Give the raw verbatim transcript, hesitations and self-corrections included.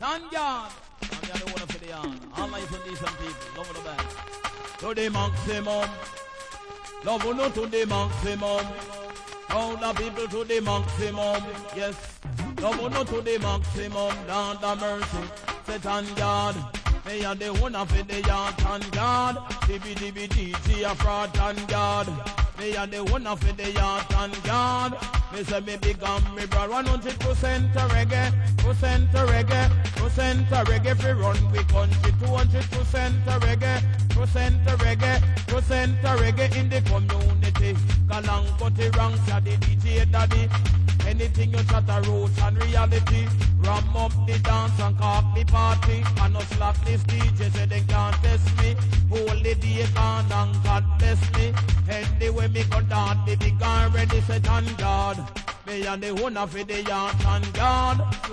Thank God. I'm the one for the yarn. All nice and decent people. Love the best. To the maximum. Love you to the maximum. All the people to the maximum. Yes. Love you to the maximum. Down the mercy. Say thank God. Me and the one for the yarn. Thank God. D B D B D G a fraud. Thank God. Me and the one for the yarn. Thank God. Me say me big and me broad one hundred percent reggae, percent reggae, percent reggae. Fi run we country two hundred percent reggae, percent reggae, percent reggae in the community. Galang cut the ranks ya the D J daddy. Anything you chat a roots and reality. Ram up the dance and cock the party. And no slap this D J say they can't test me. Hold the day can and God bless me. Anyway me go down the big and ready say thank God. Me and the owner for the yard, thank God.